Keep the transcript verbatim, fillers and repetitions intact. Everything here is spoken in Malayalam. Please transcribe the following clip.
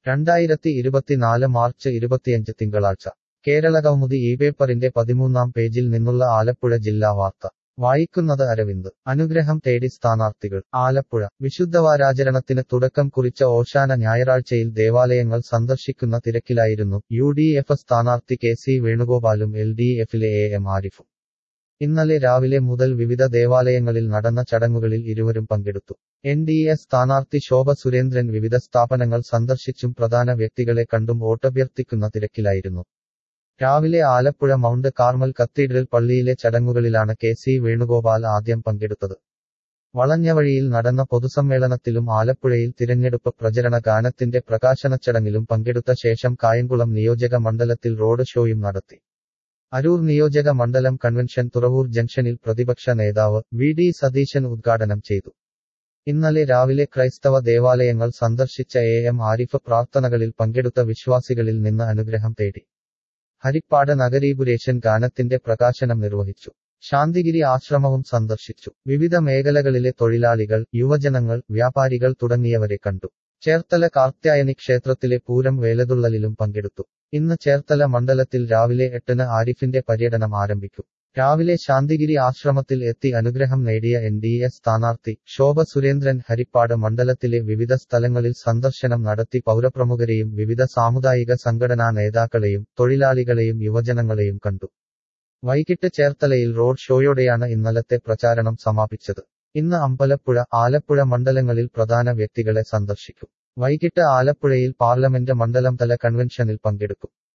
രണ്ടായിരത്തി ഇരുപത്തിനാല് മാർച്ച് ഇരുപത്തിയഞ്ച് തിങ്കളാഴ്ച കേരളകൗമുദി ഈ പേപ്പറിന്റെ പതിമൂന്നാം പേജിൽ നിന്നുള്ള ആലപ്പുഴ ജില്ലാ വാർത്ത വായിക്കുന്നത് അരവിന്ദ്. അനുഗ്രഹം തേടി സ്ഥാനാർത്ഥികൾ. ആലപ്പുഴ വിശുദ്ധവാരാചരണത്തിന് തുടക്കം കുറിച്ച ഓശാന ഞായറാഴ്ചയിൽ ദേവാലയങ്ങൾ സന്ദർശിക്കുന്ന തിരക്കിലായിരുന്നു യു ഡി എഫ് സ്ഥാനാർത്ഥി കെ സി വേണുഗോപാലും എൽ ഡി എഫിലെ എ എം ആരിഫും. ഇന്നലെ രാവിലെ മുതൽ വിവിധ ദേവാലയങ്ങളിൽ നടന്ന ചടങ്ങുകളിൽ ഇരുവരും പങ്കെടുത്തു. എൻ ഡി എ സ്ഥാനാർത്ഥി ശോഭ സുരേന്ദ്രൻ വിവിധ സ്ഥാപനങ്ങൾ സന്ദർശിച്ചും പ്രധാന വ്യക്തികളെ കണ്ടും വോട്ടഭ്യർത്ഥിക്കുന്ന തിരക്കിലായിരുന്നു. രാവിലെ ആലപ്പുഴ മൗണ്ട് കാർമൽ കത്തീഡ്രൽ പള്ളിയിലെ ചടങ്ങുകളിലാണ് കെ സി വേണുഗോപാൽ ആദ്യം പങ്കെടുത്തത്. വളഞ്ഞവഴിയിൽ നടന്ന പൊതുസമ്മേളനത്തിലും ആലപ്പുഴയിൽ തിരഞ്ഞെടുപ്പ് പ്രചരണ ഗാനത്തിന്റെ പ്രകാശനച്ചടങ്ങിലും പങ്കെടുത്ത ശേഷം കായംകുളം നിയോജക മണ്ഡലത്തിൽ റോഡ് ഷോയും നടത്തി. അരൂർ നിയോജക മണ്ഡലം കൺവെൻഷൻ തുറവൂർ ജംഗ്ഷനിൽ പ്രതിപക്ഷ നേതാവ് വി ഡി സതീശൻ ഉദ്ഘാടനം ചെയ്തു. ഇന്നലെ രാവിലെ ക്രൈസ്തവ ദേവാലയങ്ങൾ സന്ദർശിച്ച എ എം ആരിഫ് പ്രാർത്ഥനകളിൽ പങ്കെടുത്ത വിശ്വാസികളിൽ നിന്ന് അനുഗ്രഹം തേടി. ഹരിപ്പാട് നഗരീപുരേശൻ ഗാനത്തിന്റെ പ്രകാശനം നിർവഹിച്ചു. ശാന്തിഗിരി ആശ്രമവും സന്ദർശിച്ചു. വിവിധ മേഖലകളിലെ തൊഴിലാളികൾ, യുവജനങ്ങൾ, വ്യാപാരികൾ തുടങ്ങിയവരെ കണ്ടു. ചേർത്തല കാർത്യായനി ക്ഷേത്രത്തിലെ പൂരം വേലതുള്ളലിലും പങ്കെടുത്തു. ഇന്ന് ചേർത്തല മണ്ഡലത്തിൽ രാവിലെ എട്ടിന് ആരിഫിന്റെ പര്യടനം ആരംഭിക്കും. രാവിലെ ശാന്തിഗിരി ആശ്രമത്തിൽ എത്തി അനുഗ്രഹം നേടിയ എൻ ഡി എ സ്ഥാനാർത്ഥി ശോഭ സുരേന്ദ്രൻ ഹരിപ്പാട് മണ്ഡലത്തിലെ വിവിധ സ്ഥലങ്ങളിൽ സന്ദർശനം നടത്തി പൗരപ്രമുഖരെയും വിവിധ സാമുദായിക സംഘടനാ നേതാക്കളെയും തൊഴിലാളികളെയും യുവജനങ്ങളെയും കണ്ടു. വൈകിട്ട് ചേർത്തലയിൽ റോഡ് ഷോയോടെയാണ് ഇന്നലത്തെ പ്രചാരണം സമാപിച്ചത്. ഇന്ന് അമ്പലപ്പുഴ, ആലപ്പുഴ മണ്ഡലങ്ങളിൽ പ്രധാന വ്യക്തികളെ സന്ദർശിക്കും. വൈകിട്ട് ആലപ്പുഴയിൽ പാർലമെന്റ് മണ്ഡലം തല കൺവെൻഷനിൽ പങ്കെടുക്കും.